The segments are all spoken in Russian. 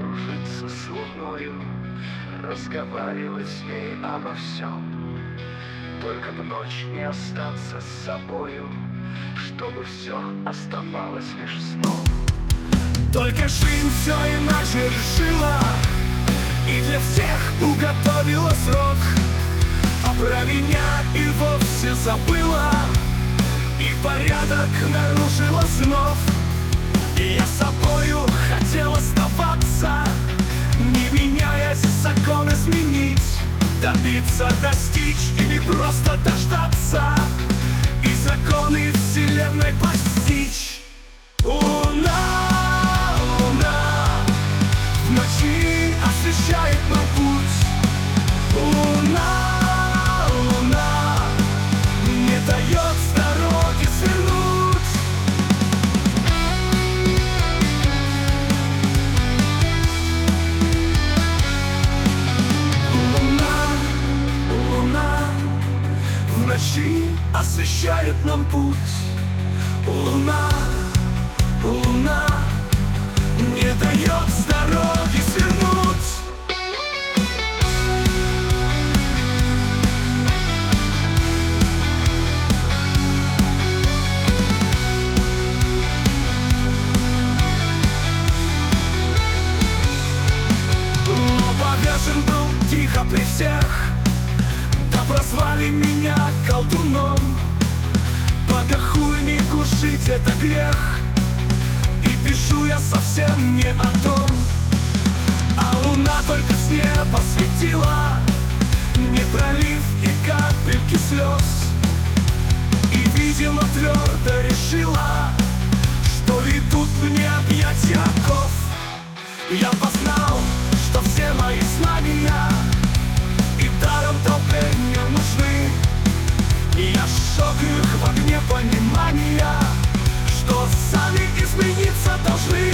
подружиться с луною, разговаривать с ней обо всем. Только в ночь не остаться с собою, чтобы все оставалось лишь сном. Только жизнь все иначе решила и для всех уготовила срок, а про меня и вовсе забыла, и порядок нарушила снов. И я собою хотел оставаться, не меняясь, закон изменить, добиться, достичь или просто дождаться и законы вселенной постичь. Луна, луна в ночи освещает мой путь. Луна, луна не дает с дороги свернуть. В ночи освещает нам путь. Луна, луна не дает с дороги свернуть. Но повешен был тихо при всех, да прозвали меня колдуном. Богохульник глушить это грех, и пишу я совсем не о том. А луна только с неба светила, не пролив и капельки слез. И, видимо, твердо решила, что ведут мне объятия оков. Я познал, что все мои знания и даром только не нужны. И я сжег их в огне понимания, что сами измениться должны.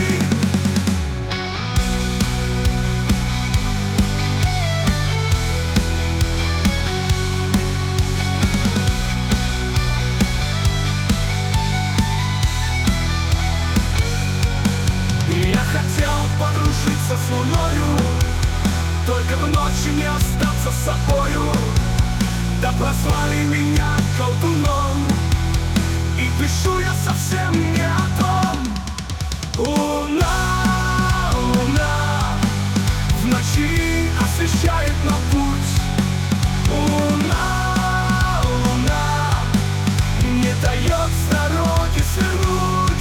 И я хотел подружиться с луною, только в ночи не остаться с собою. Да прозвали меня колдуном, и пишу я совсем не о том. Луна, луна в ночи освещает нам путь. Луна, луна не дает с дороги свернуть.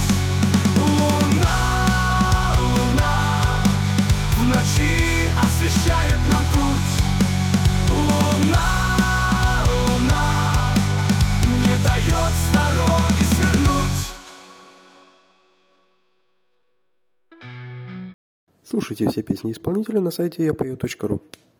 Луна, луна в ночи освещает нам путь. Луна, дает с дороги свернуть. Слушайте все песни исполнителя на сайте yapою.ru.